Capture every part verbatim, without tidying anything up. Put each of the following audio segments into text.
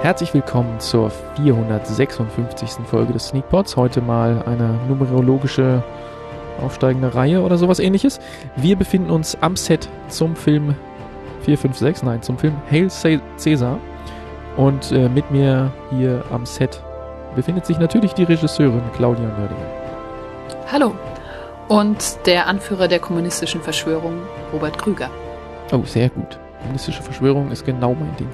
Herzlich willkommen zur vierhundertsechsundfünfzigsten Folge des Sneakpods. Heute mal eine numerologische aufsteigende Reihe oder sowas ähnliches. Wir befinden uns am Set zum Film vier fünf sechs, nein, zum Film Hail Caesar. Und äh, mit mir hier am Set befindet sich natürlich die Regisseurin Claudia Nördinger. Hallo. Und der Anführer der kommunistischen Verschwörung, Robert Krüger. Oh, sehr gut. Kommunistische Verschwörung ist genau mein Ding.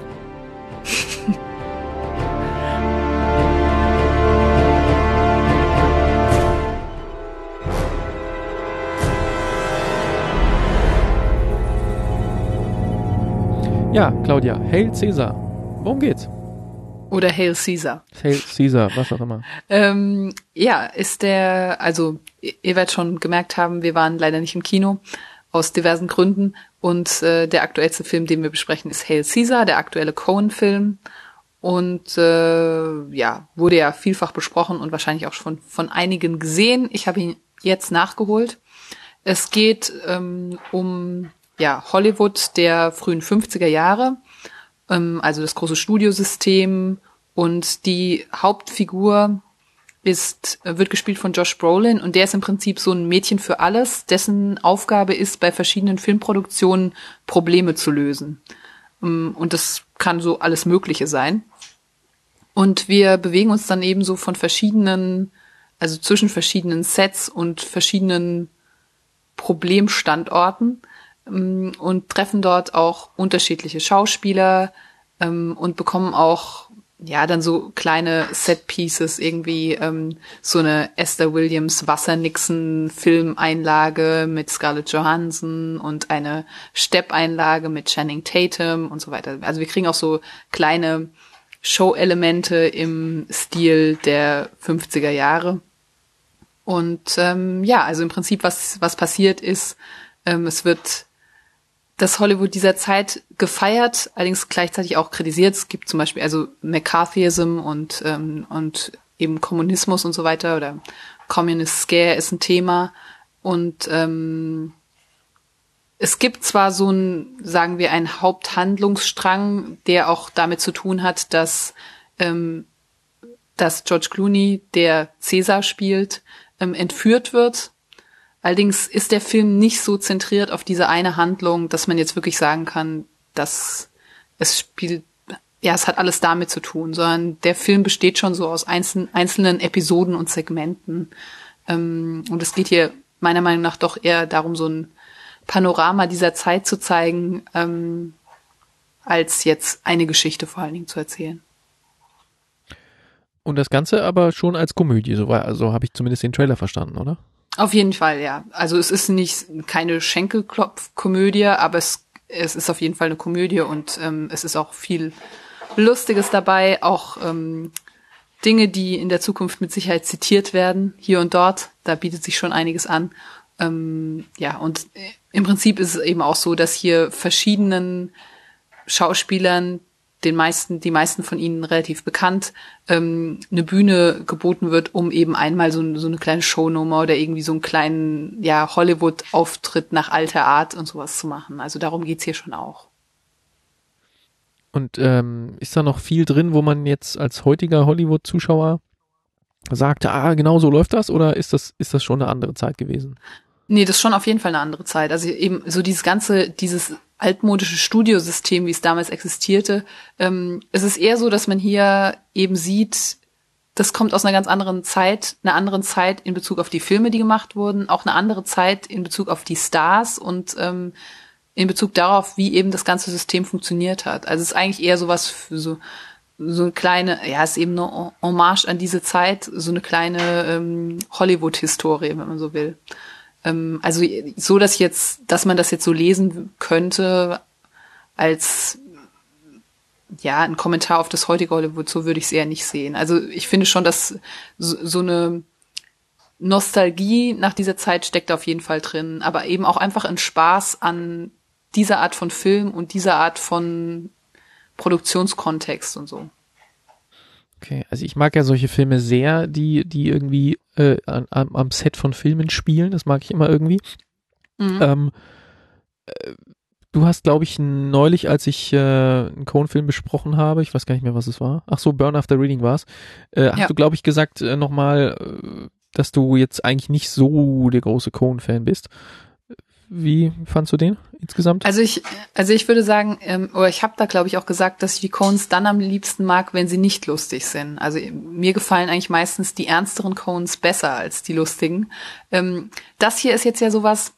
Ja, Claudia, Hail Caesar. Worum geht's? Oder Hail Caesar. Hail Caesar, was auch immer. ähm, ja, ist der, also ihr werdet schon gemerkt haben, wir waren leider nicht im Kino, aus diversen Gründen. Und äh, der aktuellste Film, den wir besprechen, ist Hail Caesar, der aktuelle Coen-Film. Und äh, ja, wurde ja vielfach besprochen und wahrscheinlich auch schon von einigen gesehen. Ich habe ihn jetzt nachgeholt. Es geht ähm, um ja Hollywood der frühen fünfziger Jahre, ähm, also das große Studiosystem. Und die Hauptfigur ist wird gespielt von Josh Brolin und der ist im Prinzip so ein Mädchen für alles, dessen Aufgabe ist, bei verschiedenen Filmproduktionen Probleme zu lösen. Und das kann so alles Mögliche sein. Und wir bewegen uns dann eben so von verschiedenen, also zwischen verschiedenen Sets und verschiedenen Problemstandorten und treffen dort auch unterschiedliche Schauspieler und bekommen auch ja, dann so kleine Set-Pieces, irgendwie ähm, so eine Esther Williams Wasser-Nixon-Filmeinlage mit Scarlett Johansson und eine Stepp-Einlage mit Channing Tatum und so weiter. Also wir kriegen auch so kleine Show-Elemente im Stil der fünfziger Jahre. Und ähm, ja, also im Prinzip, was was passiert ist, ähm, es wird das Hollywood dieser Zeit gefeiert, allerdings gleichzeitig auch kritisiert. Es gibt zum Beispiel also McCarthyism und ähm, und eben Kommunismus und so weiter oder Communist Scare ist ein Thema und ähm, es gibt zwar so ein, sagen wir, einen Haupthandlungsstrang, der auch damit zu tun hat, dass ähm, dass George Clooney, der Caesar spielt, ähm, entführt wird. Allerdings ist der Film nicht so zentriert auf diese eine Handlung, dass man jetzt wirklich sagen kann, dass es spielt, ja, es hat alles damit zu tun, sondern der Film besteht schon so aus einzelnen, einzelnen Episoden und Segmenten. Ähm, und es geht hier meiner Meinung nach doch eher darum, so ein Panorama dieser Zeit zu zeigen, ähm, als jetzt eine Geschichte vor allen Dingen zu erzählen. Und das Ganze aber schon als Komödie, so war, also habe ich zumindest den Trailer verstanden, oder? Auf jeden Fall, ja. Also es ist nicht keine Schenkelklopf-Komödie, aber es es ist auf jeden Fall eine Komödie und ähm, es ist auch viel Lustiges dabei, auch ähm, Dinge, die in der Zukunft mit Sicherheit zitiert werden, hier und dort. Da bietet sich schon einiges an. Ähm, ja, und im Prinzip ist es eben auch so, dass hier verschiedenen Schauspielern, den meisten, die meisten von ihnen relativ bekannt, ähm, eine Bühne geboten wird, um eben einmal so, so eine kleine Shownummer oder irgendwie so einen kleinen, ja, Hollywood-Auftritt nach alter Art und sowas zu machen. Also darum geht's hier schon auch. Und ähm, ist da noch viel drin, wo man jetzt als heutiger Hollywood-Zuschauer sagte, ah, genau so läuft das, oder ist das, ist das schon eine andere Zeit gewesen? Nee, das ist schon auf jeden Fall eine andere Zeit. Also eben so dieses ganze, dieses altmodische Studiosystem, wie es damals existierte. Ähm, es ist eher so, dass man hier eben sieht, das kommt aus einer ganz anderen Zeit, einer anderen Zeit in Bezug auf die Filme, die gemacht wurden, auch eine andere Zeit in Bezug auf die Stars und ähm, in Bezug darauf, wie eben das ganze System funktioniert hat. Also es ist eigentlich eher sowas für so so eine kleine, ja, es ist eben eine Hommage an diese Zeit, so eine kleine ähm, Hollywood-Historie, wenn man so will. Also so, dass jetzt, dass man das jetzt so lesen könnte als ja ein Kommentar auf das heutige Hollywood, so würde ich es eher nicht sehen. Also ich finde schon, dass so, so eine Nostalgie nach dieser Zeit steckt auf jeden Fall drin, aber eben auch einfach ein Spaß an dieser Art von Film und dieser Art von Produktionskontext und so. Okay, also ich mag ja solche Filme sehr, die die irgendwie äh, an, am Set von Filmen spielen. Das mag ich immer irgendwie. Mhm. Ähm, äh, du hast, glaube ich, neulich, als ich äh, einen Coen-Film besprochen habe, ich weiß gar nicht mehr, was es war. Ach so, Burn After Reading war es. Äh, hast Ja. du, glaube ich, gesagt äh, nochmal, äh, dass du jetzt eigentlich nicht so der große Coen-Fan bist. Wie fandst du den insgesamt? Also ich, also ich würde sagen, ähm, oder ich habe da glaube ich auch gesagt, dass ich die Coens dann am liebsten mag, wenn sie nicht lustig sind. Also mir gefallen eigentlich meistens die ernsteren Coens besser als die lustigen. Ähm, das hier ist jetzt ja sowas,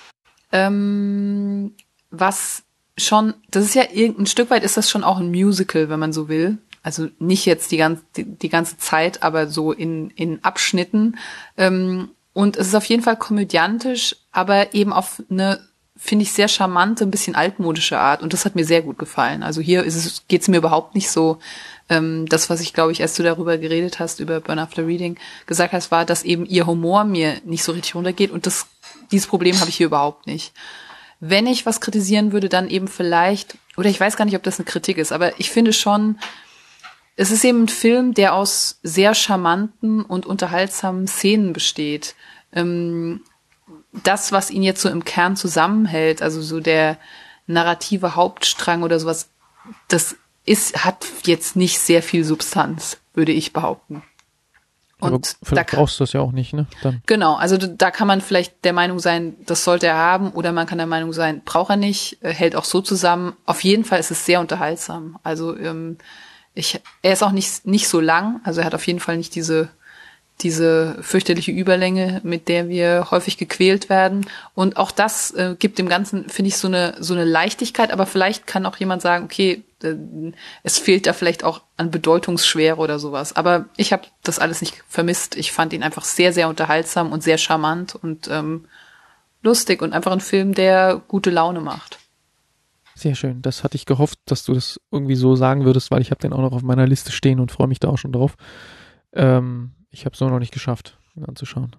ähm, was schon, das ist ja irgendein Stück weit ist das schon auch ein Musical, wenn man so will. Also nicht jetzt die ganze die, die ganze Zeit, aber so in in Abschnitten. Ähm, Und es ist auf jeden Fall komödiantisch, aber eben auf eine, finde ich, sehr charmante, ein bisschen altmodische Art. Und das hat mir sehr gut gefallen. Also hier ist es, geht's mir überhaupt nicht so, ähm, das, was ich, glaube ich, als du darüber geredet hast, über Burn After Reading, gesagt hast, war, dass eben ihr Humor mir nicht so richtig runtergeht. Und das, dieses Problem habe ich hier überhaupt nicht. Wenn ich was kritisieren würde, dann eben vielleicht, oder ich weiß gar nicht, ob das eine Kritik ist, aber ich finde schon, es ist eben ein Film, der aus sehr charmanten und unterhaltsamen Szenen besteht. Ähm, das, was ihn jetzt so im Kern zusammenhält, also so der narrative Hauptstrang oder sowas, das ist, hat jetzt nicht sehr viel Substanz, würde ich behaupten. Und aber vielleicht da brauchst du das ja auch nicht, ne? Dann. Genau, also da kann man vielleicht der Meinung sein, das sollte er haben, oder man kann der Meinung sein, braucht er nicht, hält auch so zusammen. Auf jeden Fall ist es sehr unterhaltsam. Also ähm, Ich, er ist auch nicht, nicht so lang, also er hat auf jeden Fall nicht diese, diese fürchterliche Überlänge, mit der wir häufig gequält werden. Und auch das äh, gibt dem Ganzen, finde ich, so eine, so eine Leichtigkeit, aber vielleicht kann auch jemand sagen, okay, äh, es fehlt da vielleicht auch an Bedeutungsschwere oder sowas. Aber ich habe das alles nicht vermisst. Ich fand ihn einfach sehr, sehr unterhaltsam und sehr charmant und ähm, lustig und einfach ein Film, der gute Laune macht. Sehr schön. Das hatte ich gehofft, dass du das irgendwie so sagen würdest, weil ich habe den auch noch auf meiner Liste stehen und freue mich da auch schon drauf. Ähm, ich habe es nur noch nicht geschafft, ihn anzuschauen.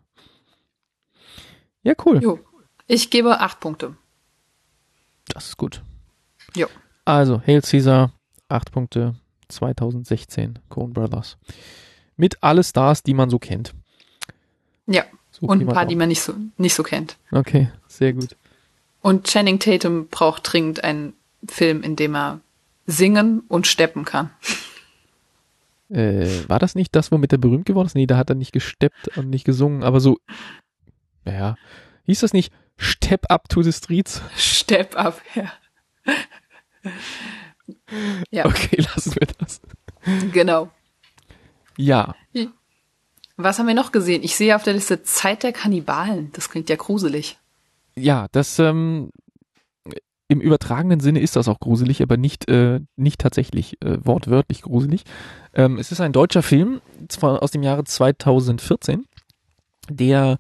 Ja, cool. Jo. Ich gebe acht Punkte. Das ist gut. Jo. Also, Hail Caesar, acht Punkte, zwanzig sechzehn, Coen Brothers. Mit alle Stars, die man so kennt. Ja, So und ein paar, auch. die man nicht so, nicht so kennt. Okay, sehr gut. Und Channing Tatum braucht dringend einen Film, in dem er singen und steppen kann. Äh, war das nicht das, womit er berühmt geworden ist? Nee, da hat er nicht gesteppt und nicht gesungen, aber so, naja, hieß das nicht Step Up to the Streets? Step up, ja. Ja, Okay, lassen wir das. genau. Ja, Was haben wir noch gesehen? Ich sehe auf der Liste Zeit der Kannibalen. Das klingt ja gruselig. ja, das ähm, im übertragenen Sinne ist das auch gruselig, aber nicht äh, nicht tatsächlich äh, wortwörtlich gruselig. Ähm, es ist ein deutscher Film, zwar aus dem Jahre zweitausendvierzehn, der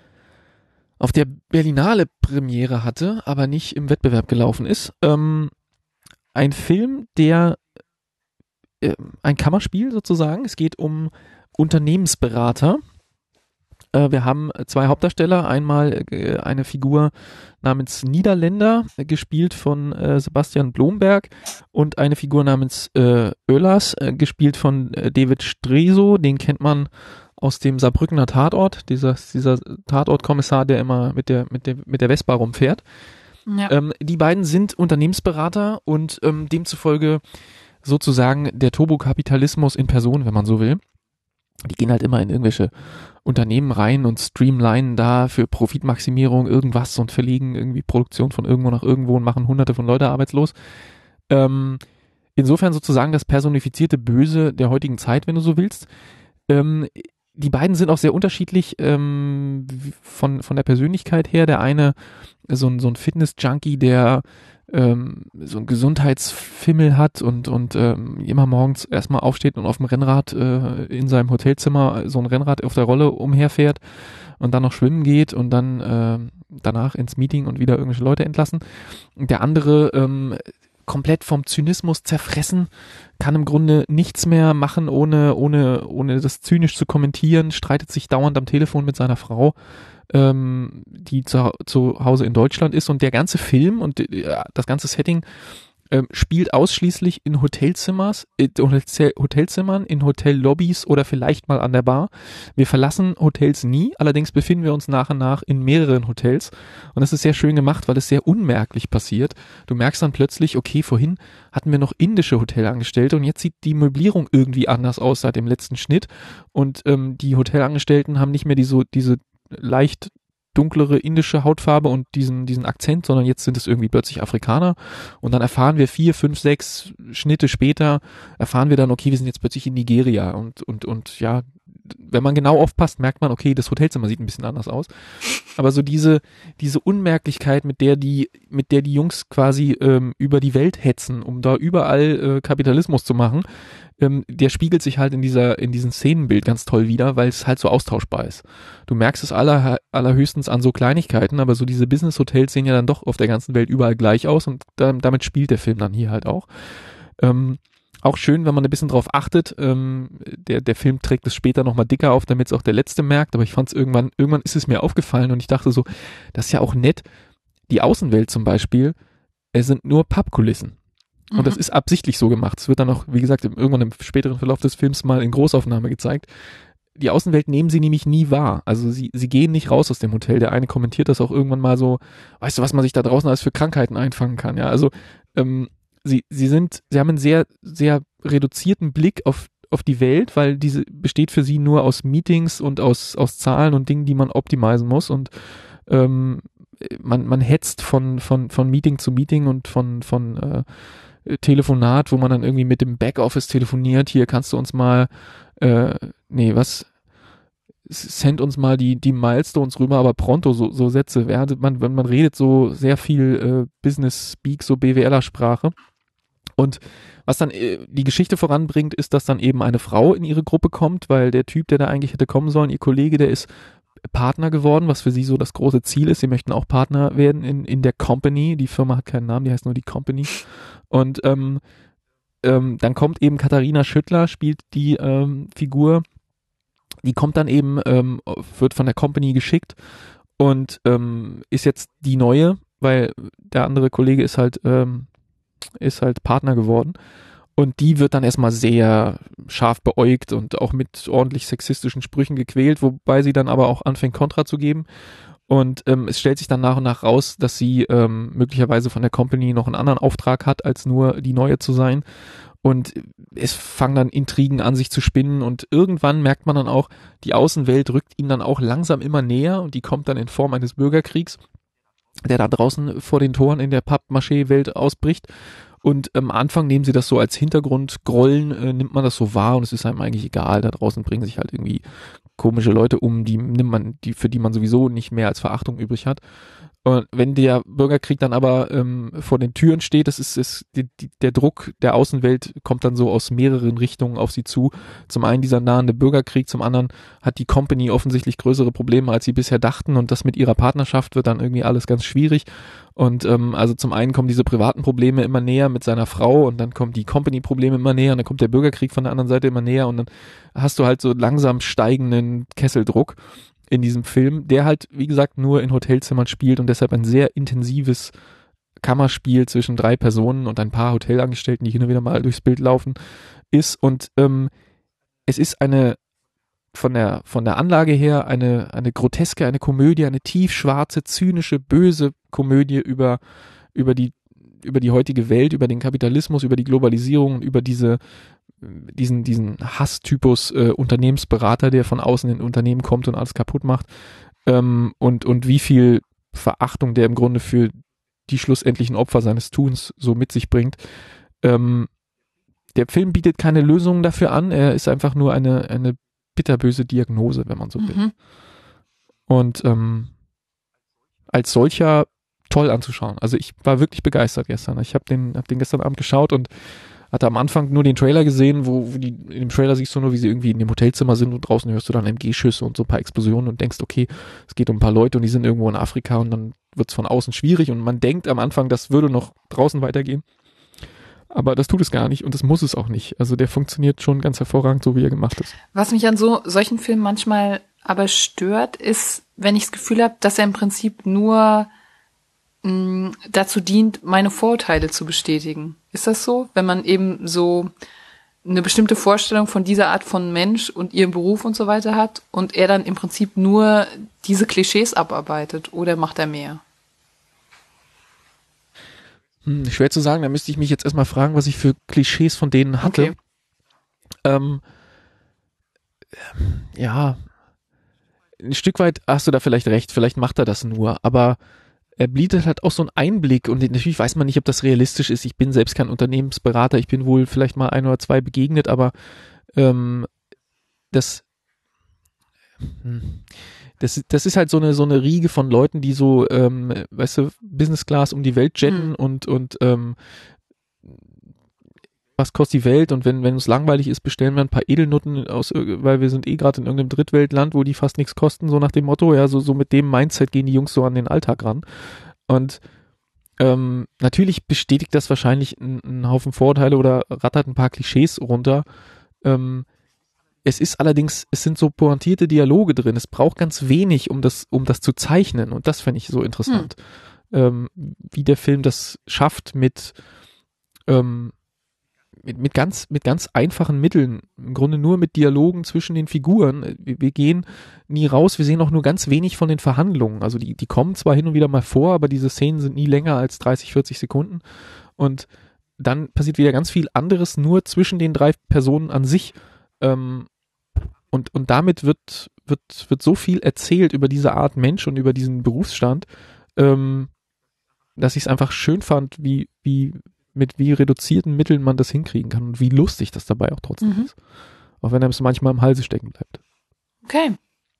auf der Berlinale Premiere hatte, aber nicht im Wettbewerb gelaufen ist. Ähm, ein Film, der äh, ein Kammerspiel sozusagen. Es geht um Unternehmensberater. Äh, wir haben zwei Hauptdarsteller. Einmal äh, eine Figur namens Niederländer, äh, gespielt von äh, Sebastian Blomberg, und eine Figur namens äh, Ölas, äh, gespielt von äh, David Streso. Den kennt man aus dem Saarbrückener Tatort, dieser, dieser Tatortkommissar, der immer mit der, mit der, mit der Vespa rumfährt. Ja. Ähm, die beiden sind Unternehmensberater und ähm, demzufolge sozusagen der Turbokapitalismus in Person, wenn man so will. Die gehen halt immer in irgendwelche Unternehmen rein und streamlinen da für Profitmaximierung irgendwas und verlegen irgendwie Produktion von irgendwo nach irgendwo und machen hunderte von Leute arbeitslos. Ähm, insofern sozusagen das personifizierte Böse der heutigen Zeit, wenn du so willst. Ähm, die beiden sind auch sehr unterschiedlich ähm, von, von der Persönlichkeit her. Der eine, so ein, so ein Fitness-Junkie, der ähm, so ein Gesundheitsfimmel hat und, und ähm, immer morgens erstmal aufsteht und auf dem Rennrad äh, in seinem Hotelzimmer so ein Rennrad auf der Rolle umherfährt und dann noch schwimmen geht und dann äh, danach ins Meeting und wieder irgendwelche Leute entlassen. Und der andere ähm, komplett vom Zynismus zerfressen, kann im Grunde nichts mehr machen, ohne, ohne, ohne das zynisch zu kommentieren, streitet sich dauernd am Telefon mit seiner Frau, ähm, die zu, zu Hause in Deutschland ist, und der ganze Film und äh, das ganze Setting ähm, spielt ausschließlich in Hotelzimmers, äh, Hotel, Hotelzimmern, in Hotellobbys oder vielleicht mal an der Bar. Wir verlassen Hotels nie, allerdings befinden wir uns nach und nach in mehreren Hotels und das ist sehr schön gemacht, weil es sehr unmerklich passiert. Du merkst dann plötzlich, okay, vorhin hatten wir noch indische Hotelangestellte und jetzt sieht die Möblierung irgendwie anders aus seit dem letzten Schnitt und ähm, die Hotelangestellten haben nicht mehr die, so, diese leicht dunklere indische Hautfarbe und diesen diesen Akzent, sondern jetzt sind es irgendwie plötzlich Afrikaner und dann erfahren wir vier, fünf, sechs Schnitte später, erfahren wir dann, okay, wir sind jetzt plötzlich in Nigeria und und und ja, wenn man genau aufpasst, merkt man, okay, das Hotelzimmer sieht ein bisschen anders aus. Aber so diese diese Unmerklichkeit, mit der die mit der die Jungs quasi ähm, über die Welt hetzen, um da überall äh, Kapitalismus zu machen, ähm, der spiegelt sich halt in dieser in diesem Szenenbild ganz toll wider, weil es halt so austauschbar ist. Du merkst es aller, allerhöchstens an so Kleinigkeiten, aber so diese Business-Hotels sehen ja dann doch auf der ganzen Welt überall gleich aus und da, damit spielt der Film dann hier halt auch. Ähm, Auch schön, wenn man ein bisschen drauf achtet. Ähm, der, der Film trägt es später nochmal dicker auf, damit es auch der Letzte merkt. Aber ich fand es irgendwann, irgendwann ist es mir aufgefallen und ich dachte so, das ist ja auch nett. Die Außenwelt zum Beispiel, es sind nur Pappkulissen. Und mhm. das ist absichtlich so gemacht. Es wird dann auch, wie gesagt, irgendwann im späteren Verlauf des Films mal in Großaufnahme gezeigt. Die Außenwelt nehmen sie nämlich nie wahr. Also sie, sie gehen nicht raus aus dem Hotel. Der eine kommentiert das auch irgendwann mal so, weißt du, was man sich da draußen alles für Krankheiten einfangen kann. Ja, also ähm, Sie, sie sind, sie haben einen sehr, sehr reduzierten Blick auf, auf die Welt, weil diese besteht für sie nur aus Meetings und aus, aus Zahlen und Dingen, die man optimisen muss und ähm, man, man hetzt von, von, von Meeting zu Meeting und von, von äh, Telefonat, wo man dann irgendwie mit dem Backoffice telefoniert, hier kannst du uns mal, äh, nee, was, send uns mal die, die Milestones rüber, aber pronto, so, so Sätze, ja, man, man redet so sehr viel äh, Business-Speak, so BWLer-Sprache. Und was dann äh, die Geschichte voranbringt, ist, dass dann eben eine Frau in ihre Gruppe kommt, weil der Typ, der da eigentlich hätte kommen sollen, ihr Kollege, der ist Partner geworden, was für sie so das große Ziel ist. Sie möchten auch Partner werden in, in der Company. Die Firma hat keinen Namen, die heißt nur die Company. Und ähm, ähm, dann kommt eben Katharina Schüttler, spielt die ähm, Figur, die kommt dann eben, ähm, wird von der Company geschickt und ähm, ist jetzt die neue, weil der andere Kollege ist halt ähm, ist halt Partner geworden und die wird dann erstmal sehr scharf beäugt und auch mit ordentlich sexistischen Sprüchen gequält, wobei sie dann aber auch anfängt Kontra zu geben und ähm, es stellt sich dann nach und nach raus, dass sie ähm, möglicherweise von der Company noch einen anderen Auftrag hat, als nur die Neue zu sein und es fangen dann Intrigen an, sich zu spinnen und irgendwann merkt man dann auch, die Außenwelt rückt ihnen dann auch langsam immer näher und die kommt dann in Form eines Bürgerkriegs, der da draußen vor den Toren in der Pappmaché-Welt ausbricht. Und am Anfang nehmen sie das so als Hintergrundgrollen, äh, nimmt man das so wahr und es ist einem eigentlich egal. Da draußen bringen sich halt irgendwie komische Leute um, die nimmt man, die, für die man sowieso nicht mehr als Verachtung übrig hat. Und wenn der Bürgerkrieg dann aber ähm, vor den Türen steht, das ist, ist die, die, der Druck der Außenwelt kommt dann so aus mehreren Richtungen auf sie zu. Zum einen dieser nahende Bürgerkrieg, zum anderen hat die Company offensichtlich größere Probleme, als sie bisher dachten und das mit ihrer Partnerschaft wird dann irgendwie alles ganz schwierig. Und ähm, also zum einen kommen diese privaten Probleme immer näher mit seiner Frau und dann kommen die Company-Probleme immer näher und dann kommt der Bürgerkrieg von der anderen Seite immer näher und dann hast du halt so langsam steigenden Kesseldruck in diesem Film, der halt, wie gesagt, nur in Hotelzimmern spielt und deshalb ein sehr intensives Kammerspiel zwischen drei Personen und ein paar Hotelangestellten, die hin und wieder mal durchs Bild laufen, ist. Und ähm, es ist eine von der von der Anlage her eine eine groteske, eine Komödie, eine tiefschwarze, zynische, böse Komödie über über die über die heutige Welt, über den Kapitalismus, über die Globalisierung, über diese diesen diesen Hasstypus äh, Unternehmensberater, der von außen in Unternehmen kommt und alles kaputt macht ähm, und und wie viel Verachtung der im Grunde für die schlussendlichen Opfer seines Tuns so mit sich bringt. Ähm, der Film bietet keine Lösungen dafür an, er ist einfach nur eine eine bitterböse Diagnose, wenn man so will. Mhm. Und ähm, als solcher toll anzuschauen. Also ich war wirklich begeistert gestern. Ich habe den hab den gestern Abend geschaut und hatte am Anfang nur den Trailer gesehen, wo, wo die, in dem Trailer siehst du nur, wie sie irgendwie in dem Hotelzimmer sind und draußen hörst du dann M G-Schüsse und so ein paar Explosionen und denkst, okay, es geht um ein paar Leute und die sind irgendwo in Afrika und dann wird es von außen schwierig und man denkt am Anfang, das würde noch draußen weitergehen. Aber das tut es gar nicht und das muss es auch nicht. Also der funktioniert schon ganz hervorragend, so wie er gemacht ist. Was mich an so solchen Filmen manchmal aber stört, ist, wenn ich das Gefühl habe, dass er im Prinzip nur mh, dazu dient, meine Vorurteile zu bestätigen. Ist das so? Wenn man eben so eine bestimmte Vorstellung von dieser Art von Mensch und ihrem Beruf und so weiter hat und er dann im Prinzip nur diese Klischees abarbeitet oder macht er mehr? Hm, schwer zu sagen, da müsste ich mich jetzt erstmal fragen, was ich für Klischees von denen hatte. Okay. Ähm, ja, ein Stück weit hast du da vielleicht recht, vielleicht macht er das nur, aber er bietet halt auch so einen Einblick und natürlich weiß man nicht, ob das realistisch ist. Ich bin selbst kein Unternehmensberater, ich bin wohl vielleicht mal ein oder zwei begegnet, aber ähm, das, das das ist halt so eine so eine Riege von Leuten, die so, ähm, weißt du, Business Class um die Welt jetten Mhm. und und ähm, was kostet die Welt und wenn wenn uns langweilig ist, bestellen wir ein paar Edelnutten aus, weil wir sind eh gerade in irgendeinem Drittweltland, wo die fast nichts kosten, so nach dem Motto, ja, so so mit dem Mindset gehen die Jungs so an den Alltag ran. Und ähm, natürlich bestätigt das wahrscheinlich einen, einen Haufen Vorurteile oder rattert ein paar Klischees runter. Ähm, es ist allerdings, es sind so pointierte Dialoge drin. Es braucht ganz wenig, um das um das zu zeichnen und das fände ich so interessant, hm. ähm, wie der Film das schafft mit ähm, Mit, mit ganz mit ganz einfachen Mitteln, im Grunde nur mit Dialogen zwischen den Figuren. Wir, wir gehen nie raus, wir sehen auch nur ganz wenig von den Verhandlungen. Also die, die kommen zwar hin und wieder mal vor, aber diese Szenen sind nie länger als dreißig, vierzig Sekunden. Und dann passiert wieder ganz viel anderes nur zwischen den drei Personen an sich. Ähm, und, und damit wird, wird, wird so viel erzählt über diese Art Mensch und über diesen Berufsstand, ähm, dass ich es einfach schön fand, wie, wie mit wie reduzierten Mitteln man das hinkriegen kann und wie lustig das dabei auch trotzdem Mhm. ist. Auch wenn einem es manchmal im Halse stecken bleibt. Okay.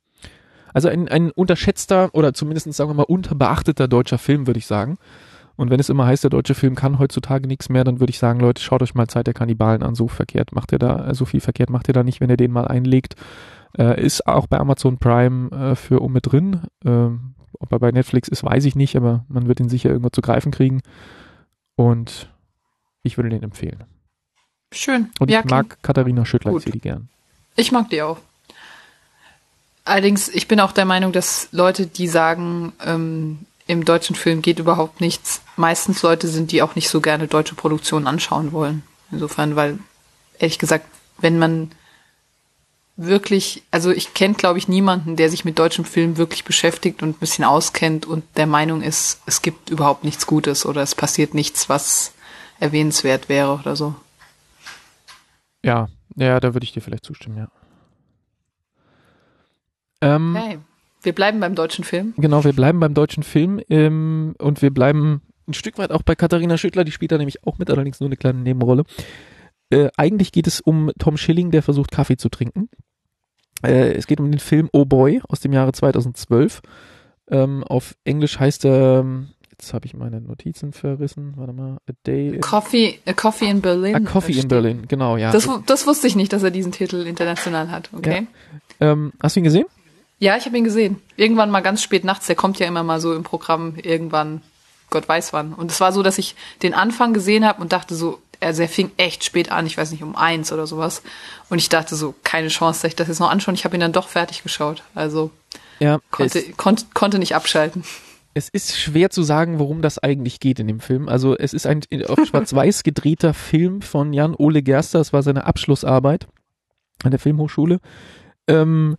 Also ein, ein unterschätzter oder zumindest, sagen wir mal, unterbeachteter deutscher Film, würde ich sagen. Und wenn es immer heißt, der deutsche Film kann heutzutage nichts mehr, dann würde ich sagen, Leute, schaut euch mal Zeit der Kannibalen an. So verkehrt macht ihr da, so viel verkehrt macht ihr da nicht, wenn ihr den mal einlegt. Äh, ist auch bei Amazon Prime äh, für um mit drin. Ähm, ob er bei Netflix ist, weiß ich nicht, aber man wird ihn sicher irgendwo zu greifen kriegen. Und ich würde den empfehlen. Schön. Und ja, ich mag Katharina Schüttler, gut. ich sehe die gern. Ich mag die auch. Allerdings, ich bin auch der Meinung, dass Leute, die sagen, ähm, im deutschen Film geht überhaupt nichts, meistens Leute sind, die auch nicht so gerne deutsche Produktionen anschauen wollen. Insofern, weil, ehrlich gesagt, wenn man wirklich, also ich kenne, glaube ich, niemanden, der sich mit deutschem Film wirklich beschäftigt und ein bisschen auskennt und der Meinung ist, es gibt überhaupt nichts Gutes oder es passiert nichts, was erwähnenswert wäre oder so. Ja, ja, da würde ich dir vielleicht zustimmen, ja. Ähm, Okay. Wir bleiben beim deutschen Film. Genau, wir bleiben beim deutschen Film ähm, und wir bleiben ein Stück weit auch bei Katharina Schüttler, die spielt da nämlich auch mit, allerdings nur eine kleine Nebenrolle. Äh, eigentlich geht es um Tom Schilling, der versucht, Kaffee zu trinken. Äh, es geht um den Film Oh Boy aus dem Jahre zweitausendzwölf. Ähm, auf Englisch heißt er, jetzt habe ich meine Notizen verrissen, warte mal, A Day in... Coffee, a Coffee in Berlin. A Coffee in Berlin, genau, ja. Das, das wusste ich nicht, dass er diesen Titel international hat, okay? Ja. Ähm, hast du ihn gesehen? Ja, ich habe ihn gesehen. Irgendwann mal ganz spät nachts, der kommt ja immer mal so im Programm, irgendwann, Gott weiß wann. Und es war so, dass ich den Anfang gesehen habe und dachte so, also er fing echt spät an, ich weiß nicht, um eins oder sowas. Und ich dachte so, keine Chance, dass ich das jetzt noch anschaue. Ich habe ihn dann doch fertig geschaut. Also ja, konnte, konnte, konnte nicht abschalten. Es ist schwer zu sagen, worum das eigentlich geht in dem Film. Also es ist ein auf Schwarz-Weiß gedrehter Film von Jan-Ole Gerster. Das war seine Abschlussarbeit an der Filmhochschule. Ähm,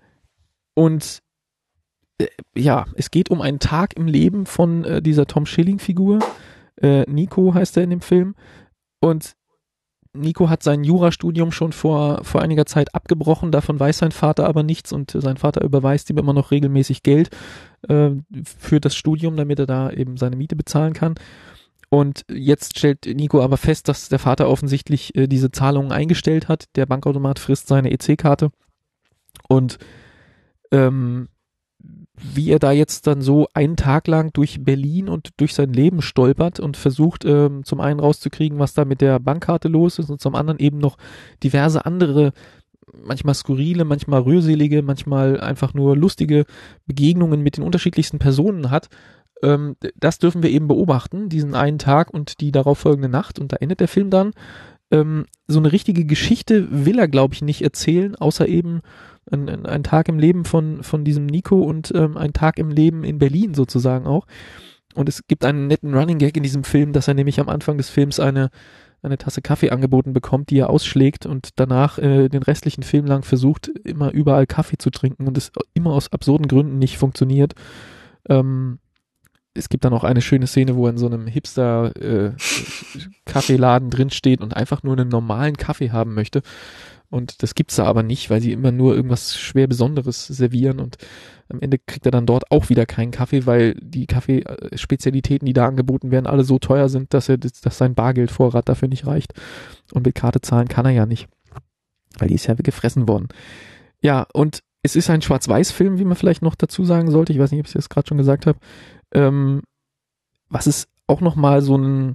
und äh, ja, es geht um einen Tag im Leben von äh, dieser Tom Schilling-Figur. Äh, Nico heißt er in dem Film. Und Nico hat sein Jurastudium schon vor, vor einiger Zeit abgebrochen, davon weiß sein Vater aber nichts und sein Vater überweist ihm immer noch regelmäßig Geld äh, für das Studium, damit er da eben seine Miete bezahlen kann. Und jetzt stellt Nico aber fest, dass der Vater offensichtlich äh, diese Zahlungen eingestellt hat. Der Bankautomat frisst seine E C-Karte und ähm, wie er da jetzt dann so einen Tag lang durch Berlin und durch sein Leben stolpert und versucht, ähm, zum einen rauszukriegen, was da mit der Bankkarte los ist und zum anderen eben noch diverse andere, manchmal skurrile, manchmal rührselige, manchmal einfach nur lustige Begegnungen mit den unterschiedlichsten Personen hat. Ähm, das dürfen wir eben beobachten, diesen einen Tag und die darauf folgende Nacht, und da endet der Film dann. Ähm, so eine richtige Geschichte will er, glaube ich, nicht erzählen, außer eben ein, ein Tag im Leben von, von diesem Nico und ähm, ein Tag im Leben in Berlin sozusagen auch. Und es gibt einen netten Running Gag in diesem Film, dass er nämlich am Anfang des Films eine, eine Tasse Kaffee angeboten bekommt, die er ausschlägt und danach äh, den restlichen Film lang versucht, immer überall Kaffee zu trinken und es immer aus absurden Gründen nicht funktioniert. Ähm, es gibt dann auch eine schöne Szene, wo er in so einem Hipster-Kaffeeladen äh, drin steht und einfach nur einen normalen Kaffee haben möchte. Und das gibt's da aber nicht, weil sie immer nur irgendwas schwer Besonderes servieren und am Ende kriegt er dann dort auch wieder keinen Kaffee, weil die Kaffeespezialitäten, die da angeboten werden, alle so teuer sind, dass er, dass sein Bargeldvorrat dafür nicht reicht. Und mit Karte zahlen kann er ja nicht, weil die ist ja gefressen worden. Ja, und es ist ein Schwarz-Weiß-Film, wie man vielleicht noch dazu sagen sollte. Ich weiß nicht, ob ich das gerade schon gesagt habe. Ähm, was ist auch nochmal so ein,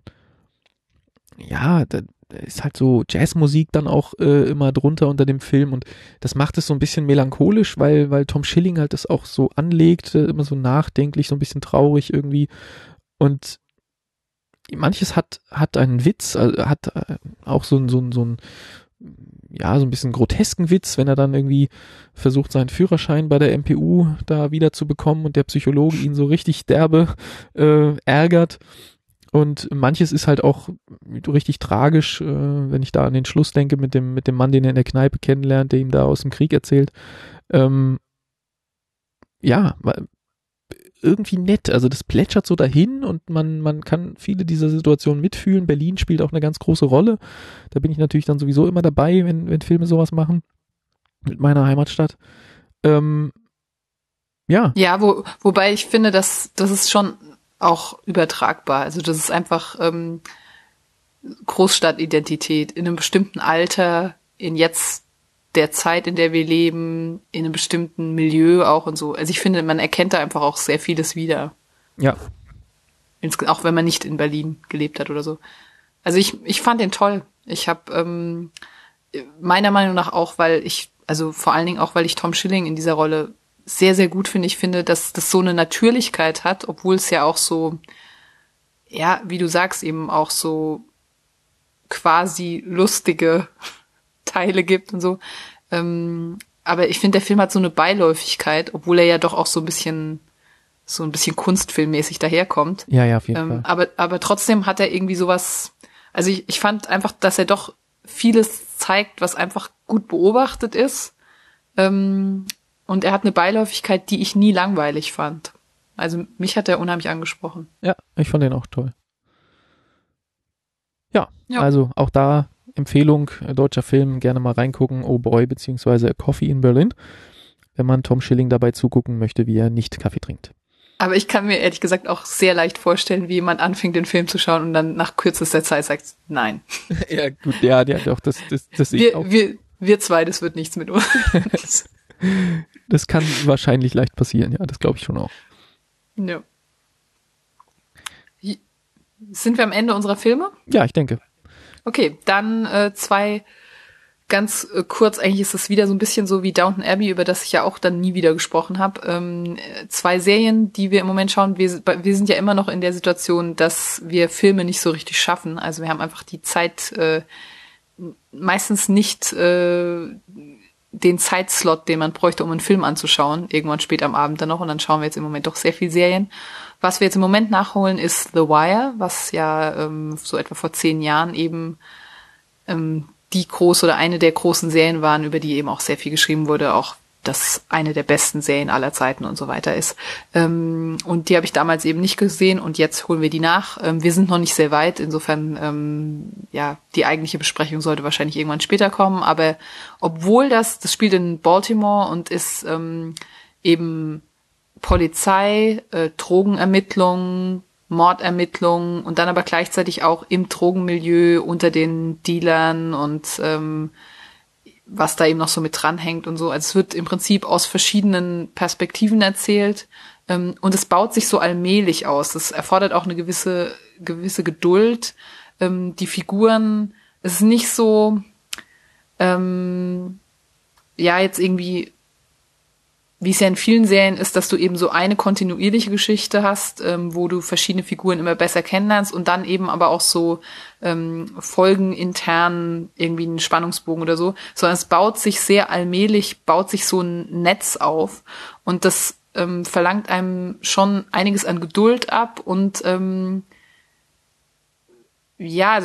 ja, da ist halt so Jazzmusik dann auch äh, immer drunter unter dem Film und das macht es so ein bisschen melancholisch, weil weil Tom Schilling halt das auch so anlegt, äh, immer so nachdenklich, so ein bisschen traurig irgendwie und manches hat hat einen Witz, also hat äh, auch so ein so ein so ein ja, so ein bisschen grotesken Witz, wenn er dann irgendwie versucht, seinen Führerschein bei der M P U da wieder zu bekommen und der Psychologe ihn so richtig derbe äh, ärgert. Und manches ist halt auch richtig tragisch, äh, wenn ich da an den Schluss denke mit dem mit dem Mann, den er in der Kneipe kennenlernt, der ihm da aus dem Krieg erzählt. Ähm, ja, irgendwie nett. Also das plätschert so dahin und man man kann viele dieser Situationen mitfühlen. Berlin spielt auch eine ganz große Rolle. Da bin ich natürlich dann sowieso immer dabei, wenn wenn Filme sowas machen mit meiner Heimatstadt. Ähm, ja. Ja, wo, wobei ich finde, dass das ist schon auch übertragbar. Also das ist einfach ähm, Großstadtidentität in einem bestimmten Alter, in jetzt der Zeit, in der wir leben, in einem bestimmten Milieu auch und so. Also ich finde, man erkennt da einfach auch sehr vieles wieder. Ja. Auch wenn man nicht in Berlin gelebt hat oder so. Also ich ich fand den toll. Ich habe ähm, meiner Meinung nach auch, weil ich, also vor allen Dingen auch, weil ich Tom Schilling in dieser Rolle sehr, sehr gut finde. Ich finde, dass das so eine Natürlichkeit hat, obwohl es ja auch so, ja, wie du sagst, eben auch so quasi lustige Teile gibt und so. Ähm, aber ich finde, der Film hat so eine Beiläufigkeit, obwohl er ja doch auch so ein bisschen, so ein bisschen kunstfilmmäßig daherkommt. Ja, ja, auf jeden ähm, Fall. Aber, aber trotzdem hat er irgendwie sowas, also ich, ich fand einfach, dass er doch vieles zeigt, was einfach gut beobachtet ist. Ähm, Und er hat eine Beiläufigkeit, die ich nie langweilig fand. Also mich hat er unheimlich angesprochen. Ja, ich fand den auch toll. Ja, ja. Also auch da Empfehlung, deutscher Film, gerne mal reingucken, Oh Boy, beziehungsweise Coffee in Berlin, wenn man Tom Schilling dabei zugucken möchte, wie er nicht Kaffee trinkt. Aber ich kann mir ehrlich gesagt auch sehr leicht vorstellen, wie jemand anfängt, den Film zu schauen und dann nach kürzester Zeit sagt, nein. Ja, gut, ja, ja, doch, das, das, das sehe ich wir, auch. Wir, wir zwei, das wird nichts mit uns. Das kann wahrscheinlich leicht passieren, ja, das glaube ich schon auch. Ja. Sind wir am Ende unserer Filme? Ja, ich denke. Okay, dann äh, zwei ganz äh, kurz, eigentlich ist es wieder so ein bisschen so wie Downton Abbey, über das ich ja auch dann nie wieder gesprochen habe. Ähm, zwei Serien, die wir im Moment schauen. Wir, wir sind ja immer noch in der Situation, dass wir Filme nicht so richtig schaffen. Also wir haben einfach die Zeit äh, meistens nicht äh, den Zeitslot, den man bräuchte, um einen Film anzuschauen, irgendwann spät am Abend dann noch, und dann schauen wir jetzt im Moment doch sehr viel Serien. Was wir jetzt im Moment nachholen, ist The Wire, was ja ähm, so etwa vor zehn Jahren eben ähm, die große oder eine der großen Serien waren, über die eben auch sehr viel geschrieben wurde, auch das eine der besten Serien aller Zeiten und so weiter ist. Ähm, und die habe ich damals eben nicht gesehen und jetzt holen wir die nach. Ähm, wir sind noch nicht sehr weit, insofern, ähm, ja, die eigentliche Besprechung sollte wahrscheinlich irgendwann später kommen, aber obwohl das, das spielt in Baltimore und ist ähm, eben Polizei, äh, Drogenermittlungen, Mordermittlungen und dann aber gleichzeitig auch im Drogenmilieu unter den Dealern und ähm, was da eben noch so mit dranhängt und so. Also es wird im Prinzip aus verschiedenen Perspektiven erzählt ähm, und es baut sich so allmählich aus. Das erfordert auch eine gewisse gewisse Geduld. Ähm, die Figuren, es ist nicht so, ähm, ja, jetzt irgendwie, wie es ja in vielen Serien ist, dass du eben so eine kontinuierliche Geschichte hast, ähm, wo du verschiedene Figuren immer besser kennenlernst und dann eben aber auch so ähm, folgenintern irgendwie einen Spannungsbogen oder so, sondern es baut sich sehr allmählich, baut sich so ein Netz auf und das ähm, verlangt einem schon einiges an Geduld ab und ähm, ja, also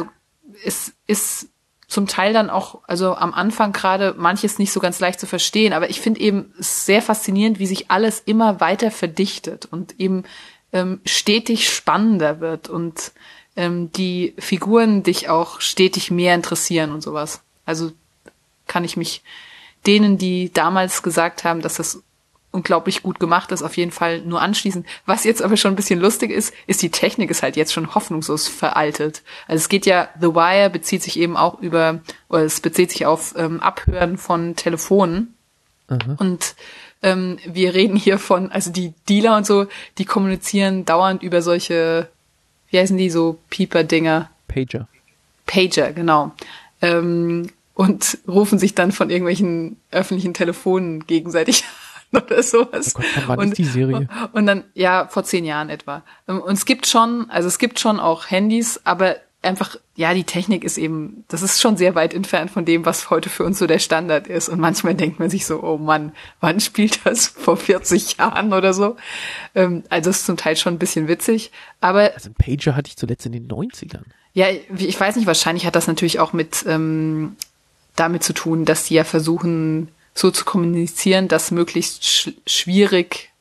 es ist zum Teil dann auch, also am Anfang gerade manches nicht so ganz leicht zu verstehen, aber ich finde eben sehr faszinierend, wie sich alles immer weiter verdichtet und eben ähm, stetig spannender wird und ähm, die Figuren dich auch stetig mehr interessieren und sowas. Also kann ich mich denen, die damals gesagt haben, dass das unglaublich gut gemacht ist, auf jeden Fall nur anschließen. Was jetzt aber schon ein bisschen lustig ist, ist die Technik ist halt jetzt schon hoffnungslos veraltet. Also es geht ja, The Wire bezieht sich eben auch über, oder es bezieht sich auf ähm, Abhören von Telefonen. Aha. Und ähm, wir reden hier von, also die Dealer und so, die kommunizieren dauernd über solche, wie heißen die, so Pieper-Dinger? Pager. Pager, genau. Ähm, und rufen sich dann von irgendwelchen öffentlichen Telefonen gegenseitig oder sowas. Oh Gott, wann und, ist die Serie? Und dann, ja, vor zehn Jahren etwa. Und es gibt schon, also es gibt schon auch Handys, aber einfach, ja, die Technik ist eben, das ist schon sehr weit entfernt von dem, was heute für uns so der Standard ist. Und manchmal denkt man sich so, oh Mann, wann spielt das? Vor vierzig Jahren oder so? Ähm, also es ist zum Teil schon ein bisschen witzig. Aber Also ein Pager hatte ich zuletzt in den neunzigern. ja, ich weiß nicht, wahrscheinlich hat das natürlich auch mit ähm, damit zu tun, dass die ja versuchen, so zu kommunizieren, dass möglichst sch- schwierig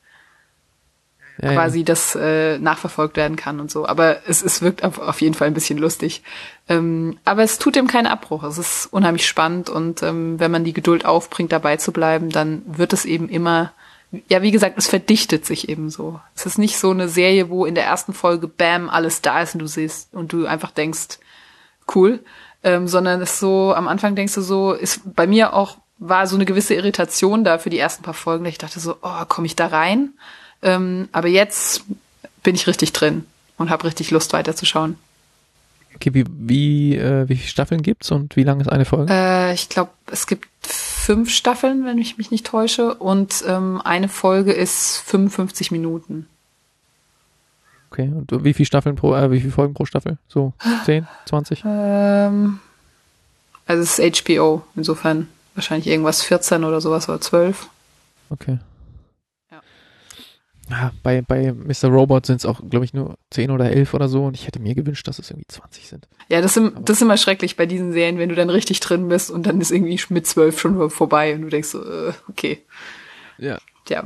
Ja, quasi ja. das äh, nachverfolgt werden kann und so. Aber es, es wirkt auf, auf jeden Fall ein bisschen lustig. Ähm, aber es tut dem keinen Abbruch. Es ist unheimlich spannend und ähm, wenn man die Geduld aufbringt, dabei zu bleiben, dann wird es eben immer, ja, wie gesagt, es verdichtet sich eben so. Es ist nicht so eine Serie, wo in der ersten Folge bam, alles da ist und du siehst und du einfach denkst, cool, ähm, sondern es so, am Anfang denkst du so, ist bei mir auch, war so eine gewisse Irritation da für die ersten paar Folgen. Ich dachte so, oh, komme ich da rein? Ähm, aber jetzt bin ich richtig drin und habe richtig Lust weiterzuschauen. Okay, wie, wie, äh, wie viele Staffeln gibt's und wie lang ist eine Folge? Äh, ich glaube, es gibt fünf Staffeln, wenn ich mich nicht täusche, und ähm, eine Folge ist fünfundfünfzig Minuten. Okay, und wie viele Staffeln pro, äh, wie viele Folgen pro Staffel? So zehn, zwanzig? Ähm, also es ist H B O, insofern wahrscheinlich irgendwas vierzehn oder sowas oder zwölf. Okay. Ja. Ja, bei, bei Mister Robot sind es auch, glaube ich, nur zehn oder elf oder so und ich hätte mir gewünscht, dass es irgendwie zwanzig sind. Ja, das ist, das ist immer schrecklich bei diesen Serien, wenn du dann richtig drin bist und dann ist irgendwie mit zwölf schon vorbei und du denkst so, äh, okay. Ja. Ja.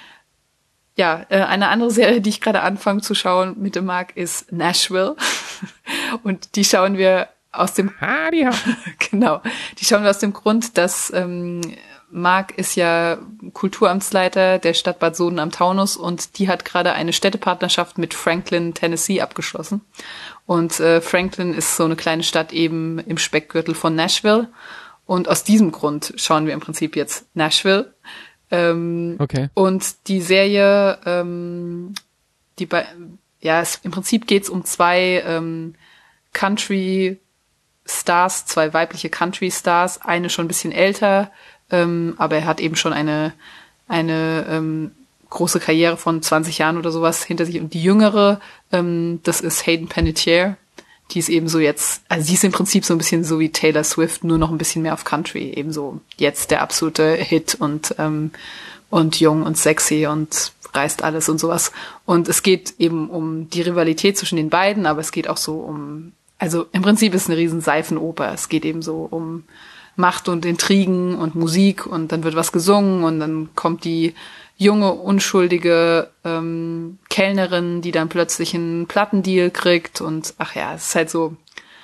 Ja, äh, eine andere Serie, die ich gerade anfange zu schauen mit dem Marc, ist Nashville. Und die schauen wir aus dem Ah, die haben. genau, die schauen wir aus dem Grund, dass ähm, Marc ist ja Kulturamtsleiter der Stadt Bad Soden am Taunus und die hat gerade eine Städtepartnerschaft mit Franklin, Tennessee abgeschlossen. Und äh, Franklin ist so eine kleine Stadt eben im Speckgürtel von Nashville. Und aus diesem Grund schauen wir im Prinzip jetzt Nashville. Ähm, Okay. Und die Serie, ähm, die bei, ja, es, im Prinzip geht's um zwei ähm, Country Stars, zwei weibliche Country Stars, eine schon ein bisschen älter, ähm, aber er hat eben schon eine eine ähm, große Karriere von zwanzig Jahren oder sowas hinter sich. Und die jüngere, ähm, das ist Hayden Panettiere, die ist eben so jetzt, also sie ist im Prinzip so ein bisschen so wie Taylor Swift, nur noch ein bisschen mehr auf Country, eben so jetzt der absolute Hit und ähm, und jung und sexy und reißt alles und sowas. Und es geht eben um die Rivalität zwischen den beiden, aber es geht auch so um, also im Prinzip ist es eine riesen Seifenoper. Es geht eben so um Macht und Intrigen und Musik und dann wird was gesungen und dann kommt die junge, unschuldige ähm, Kellnerin, die dann plötzlich einen Plattendeal kriegt und ach ja, es ist halt so,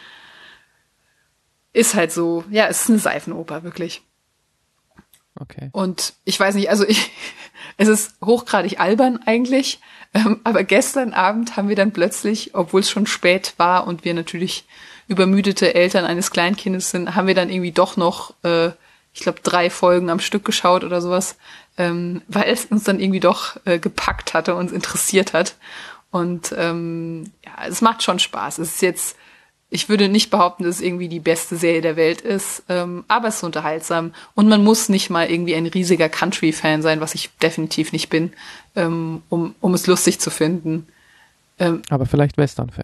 ist halt so, ja, es ist eine Seifenoper, wirklich. Okay. Und ich weiß nicht, also ich, es ist hochgradig albern eigentlich, ähm, aber gestern Abend haben wir dann plötzlich, obwohl es schon spät war und wir natürlich übermüdete Eltern eines Kleinkindes sind, haben wir dann irgendwie doch noch, äh, ich glaube, drei Folgen am Stück geschaut oder sowas, ähm, weil es uns dann irgendwie doch äh, gepackt hatte, uns interessiert hat. Und ähm, ja, es macht schon Spaß. Es ist jetzt, ich würde nicht behaupten, dass es irgendwie die beste Serie der Welt ist, ähm, aber es ist unterhaltsam. Und man muss nicht mal irgendwie ein riesiger Country-Fan sein, was ich definitiv nicht bin, ähm, um, um es lustig zu finden. Ähm, Aber vielleicht Western-Fan.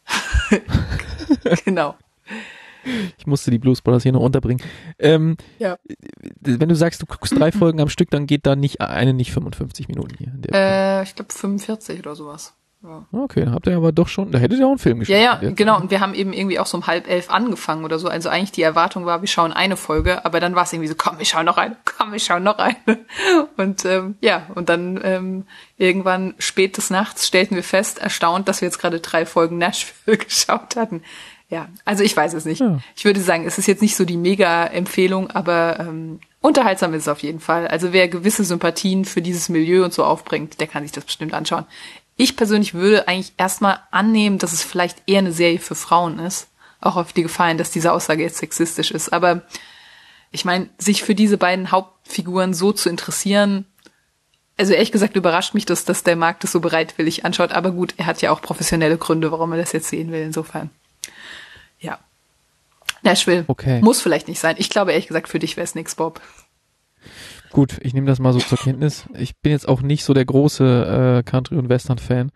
genau. Ich musste die Blues Brothers hier noch unterbringen. Ähm, Ja. Wenn du sagst, du guckst drei Folgen am Stück, dann geht da nicht eine nicht fünfundfünfzig Minuten hier. in der- Äh, ich glaube fünfundvierzig oder sowas. Okay, dann habt ihr aber doch schon, da hättet ihr auch einen Film geschaut. Ja, ja, jetzt. Genau. Und wir haben eben irgendwie auch so um halb elf angefangen oder so. Also eigentlich die Erwartung war, wir schauen eine Folge, aber dann war es irgendwie so, komm, wir schauen noch eine, komm, wir schauen noch eine. Und ähm, ja, und dann ähm, irgendwann spät des Nachts stellten wir fest, erstaunt, dass wir jetzt gerade drei Folgen Nashville geschaut hatten. Ja, also ich weiß es nicht. Ja. Ich würde sagen, es ist jetzt nicht so die Mega-Empfehlung, aber ähm, unterhaltsam ist es auf jeden Fall. Also wer gewisse Sympathien für dieses Milieu und so aufbringt, der kann sich das bestimmt anschauen. Ich persönlich würde eigentlich erstmal annehmen, dass es vielleicht eher eine Serie für Frauen ist. Auch auf die Gefallen, dass diese Aussage jetzt sexistisch ist. Aber ich meine, sich für diese beiden Hauptfiguren so zu interessieren, also ehrlich gesagt überrascht mich das, dass der Markt das so bereitwillig anschaut. Aber gut, er hat ja auch professionelle Gründe, warum er das jetzt sehen will. Insofern, ja. Nashville okay. Muss vielleicht nicht sein. Ich glaube ehrlich gesagt, für dich wäre es nix, Bob. Gut, ich nehme das mal so zur Kenntnis. Ich bin jetzt auch nicht so der große äh, Country- und Western-Fan.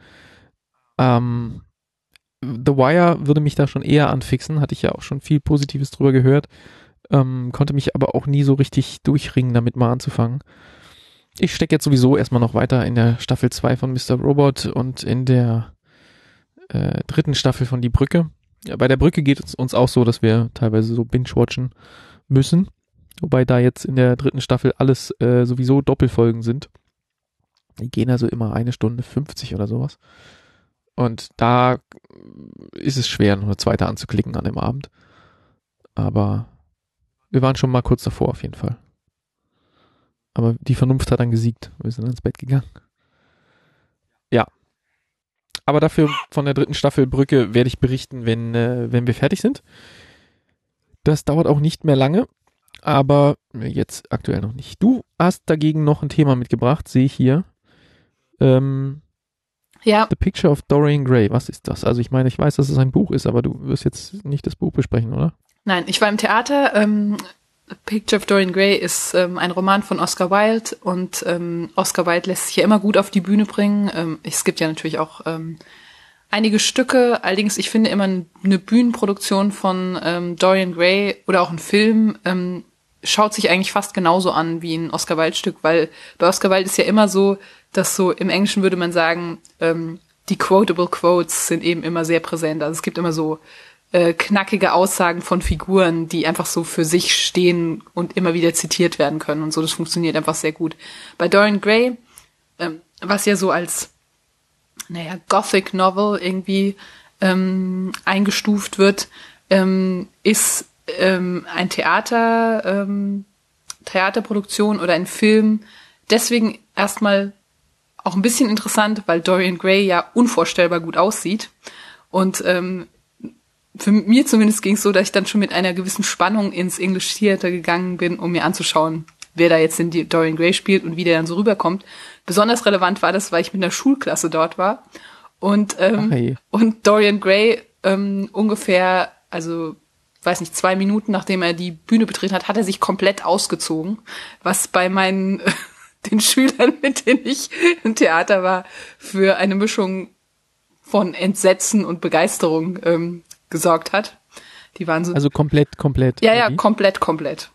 Ähm, The Wire würde mich da schon eher anfixen, hatte ich ja auch schon viel Positives drüber gehört, ähm, konnte mich aber auch nie so richtig durchringen, damit mal anzufangen. Ich stecke jetzt sowieso erstmal noch weiter in der Staffel zwei von Mister Robot und in der äh, dritten Staffel von Die Brücke. Ja, bei der Brücke geht es uns auch so, dass wir teilweise so binge-watchen müssen. Wobei da jetzt in der dritten Staffel alles äh, sowieso Doppelfolgen sind. Die gehen also immer eine Stunde fünfzig oder sowas. Und da ist es schwer, noch eine zweite anzuklicken an dem Abend. Aber wir waren schon mal kurz davor auf jeden Fall. Aber die Vernunft hat dann gesiegt. Wir sind ins Bett gegangen. Ja. Aber dafür von der dritten Staffel Brücke werde ich berichten, wenn, äh, wenn wir fertig sind. Das dauert auch nicht mehr lange. Aber jetzt aktuell noch nicht. Du hast dagegen noch ein Thema mitgebracht, sehe ich hier. Ähm, ja. The Picture of Dorian Gray, was ist das? Also ich meine, ich weiß, dass es ein Buch ist, aber du wirst jetzt nicht das Buch besprechen, oder? Nein, ich war im Theater. Ähm, The Picture of Dorian Gray ist ähm, ein Roman von Oscar Wilde und ähm, Oscar Wilde lässt sich ja immer gut auf die Bühne bringen. Ähm, es gibt ja natürlich auch ähm, einige Stücke, allerdings ich finde immer eine Bühnenproduktion von ähm, Dorian Gray oder auch ein Film ähm, schaut sich eigentlich fast genauso an wie ein Oscar Wilde-Stück, weil bei Oscar Wilde ist ja immer so, dass so im Englischen würde man sagen, ähm, die quotable Quotes sind eben immer sehr präsent. Also es gibt immer so äh, knackige Aussagen von Figuren, die einfach so für sich stehen und immer wieder zitiert werden können und so. Das funktioniert einfach sehr gut. Bei Dorian Gray, ähm, was ja so als naja, Gothic Novel irgendwie ähm, eingestuft wird, ähm, ist ähm, ein Theater, ähm, Theaterproduktion oder ein Film deswegen erstmal auch ein bisschen interessant, weil Dorian Gray ja unvorstellbar gut aussieht. Und ähm, für mir zumindest ging es so, dass ich dann schon mit einer gewissen Spannung ins English Theater gegangen bin, um mir anzuschauen, wer da jetzt in die Dorian Gray spielt und wie der dann so rüberkommt. Besonders relevant war das, weil ich mit einer Schulklasse dort war und ähm, Ach, hey. und Dorian Gray ähm, ungefähr, also weiß nicht, zwei Minuten nachdem er die Bühne betreten hat, hat er sich komplett ausgezogen, was bei meinen äh, den Schülern, mit denen ich im Theater war, für eine Mischung von Entsetzen und Begeisterung ähm, gesorgt hat. Die waren so also komplett, komplett. Ja, ja, komplett, komplett.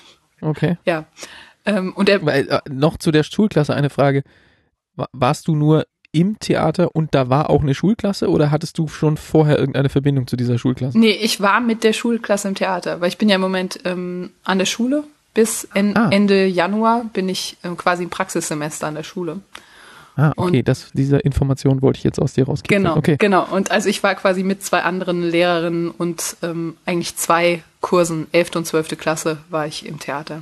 Okay. Ja. Ähm, und er, Weil, äh, noch zu der Schulklasse eine Frage. War, warst du nur im Theater und da war auch eine Schulklasse oder hattest du schon vorher irgendeine Verbindung zu dieser Schulklasse? Nee, ich war mit der Schulklasse im Theater, weil ich bin ja im Moment ähm, an der Schule. Bis en- ah. Ende Januar bin ich ähm, quasi im Praxissemester an der Schule. Ah, okay, und das, diese Information wollte ich jetzt aus dir rauskriegen. Genau, okay. genau. Und also ich war quasi mit zwei anderen Lehrerinnen und ähm, eigentlich zwei Kursen, elfte und zwölfte Klasse, war ich im Theater.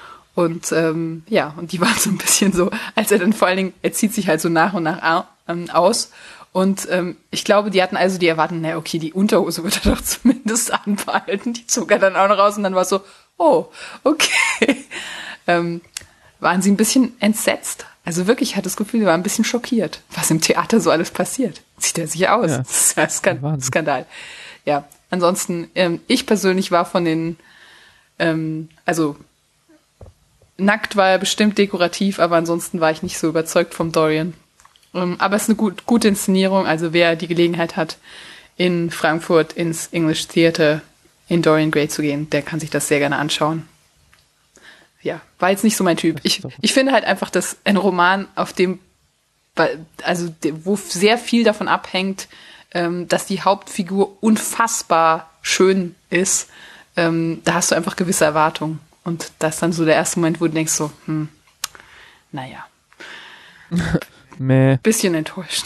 Und ähm, ja, und die waren so ein bisschen so, als er dann vor allen Dingen, er zieht sich halt so nach und nach au- ähm, aus. Und ähm, ich glaube, die hatten also die Erwartung, na okay, die Unterhose wird er doch zumindest anbehalten. Die zog er dann auch noch raus und dann war es so, oh, okay. ähm, waren sie ein bisschen entsetzt. Also wirklich, ich hatte das Gefühl, sie waren ein bisschen schockiert, was im Theater so alles passiert. Sieht er sich aus? Ja. Das ist ja Skandal. Skandal. Ja, ansonsten, ähm, ich persönlich war von den, ähm, also nackt war er bestimmt dekorativ, aber ansonsten war ich nicht so überzeugt vom Dorian. Ähm, aber es ist eine gut, gute Inszenierung, also wer die Gelegenheit hat, in Frankfurt ins English Theater in Dorian Gray zu gehen, der kann sich das sehr gerne anschauen. Ja, war jetzt nicht so mein Typ. Ich, ich finde halt einfach, dass ein Roman, auf dem weil, also wo sehr viel davon abhängt, ähm, dass die Hauptfigur unfassbar schön ist, ähm, da hast du einfach gewisse Erwartungen. Und das ist dann so der erste Moment, wo du denkst so, hm, naja. Mäh. Bisschen enttäuscht.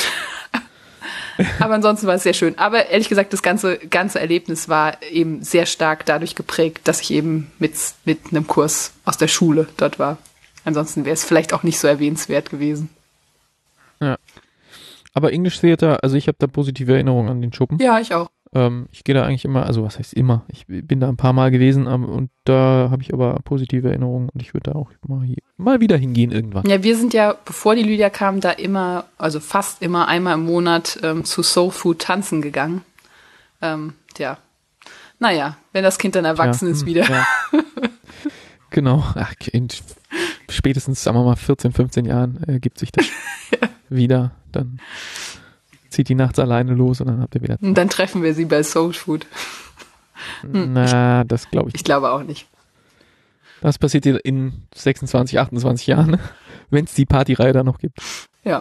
Aber ansonsten war es sehr schön. Aber ehrlich gesagt, das ganze, ganze Erlebnis war eben sehr stark dadurch geprägt, dass ich eben mit, mit einem Kurs aus der Schule dort war. Ansonsten wäre es vielleicht auch nicht so erwähnenswert gewesen. Ja. Aber English Theater, also ich habe da positive Erinnerungen an den Schuppen. Ja, ich auch. Ähm, ich gehe da eigentlich immer, also was heißt immer, ich bin da ein paar Mal gewesen ähm, und da habe ich aber positive Erinnerungen und ich würde da auch mal, hier, mal wieder hingehen irgendwann. Ja, wir sind ja, bevor die Lydia kam, da immer, also fast immer einmal im Monat ähm, zu Soul Food tanzen gegangen. Ähm, ja, naja, wenn das Kind dann erwachsen ja, ist wieder. Ja. Genau, Ach, in spätestens, sagen wir mal, vierzehn, fünfzehn Jahren äh, gibt sich das ja. wieder, dann zieht die nachts alleine los und dann habt ihr wieder... Und dann treffen wir sie bei Soul Food. Hm. Na, das glaube ich nicht. Ich glaube auch nicht. Das passiert in sechsundzwanzig, achtundzwanzig Jahren, wenn es die Partyreihe da noch gibt. Ja.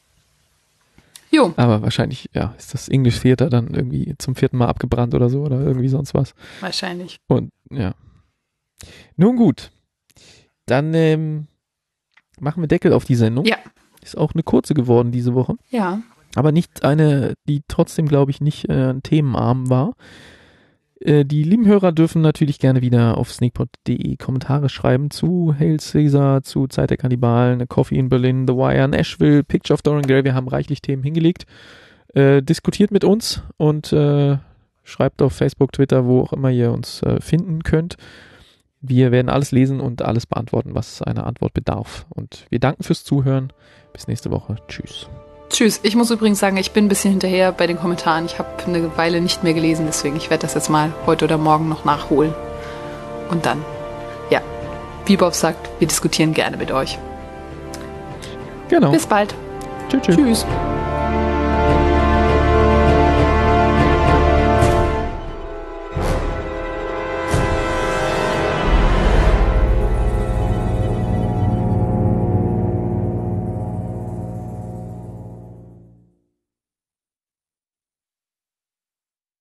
Jo. Aber wahrscheinlich, ja, ist das English Theater dann irgendwie zum vierten Mal abgebrannt oder so oder irgendwie sonst was. Wahrscheinlich. Und ja. Nun gut. Dann ähm, machen wir Deckel auf die Sendung. Ja. Ist auch eine kurze geworden diese Woche. Ja. Aber nicht eine, die trotzdem, glaube ich, nicht äh, themenarm war. Äh, die lieben Hörer dürfen natürlich gerne wieder auf sneakpot punkt de Kommentare schreiben zu Hail Caesar, zu Zeit der Kannibalen, Coffee in Berlin, The Wire, Nashville, Picture of Dorian Gray. Wir haben reichlich Themen hingelegt. Äh, diskutiert mit uns und äh, schreibt auf Facebook, Twitter, wo auch immer ihr uns äh, finden könnt. Wir werden alles lesen und alles beantworten, was einer Antwort bedarf. Und wir danken fürs Zuhören. Bis nächste Woche. Tschüss. Tschüss. Ich muss übrigens sagen, ich bin ein bisschen hinterher bei den Kommentaren. Ich habe eine Weile nicht mehr gelesen, deswegen ich werde das jetzt mal heute oder morgen noch nachholen. Und dann, ja, wie Bob sagt, wir diskutieren gerne mit euch. Genau. Bis bald. Tschüss. Tschüss. Tschüss.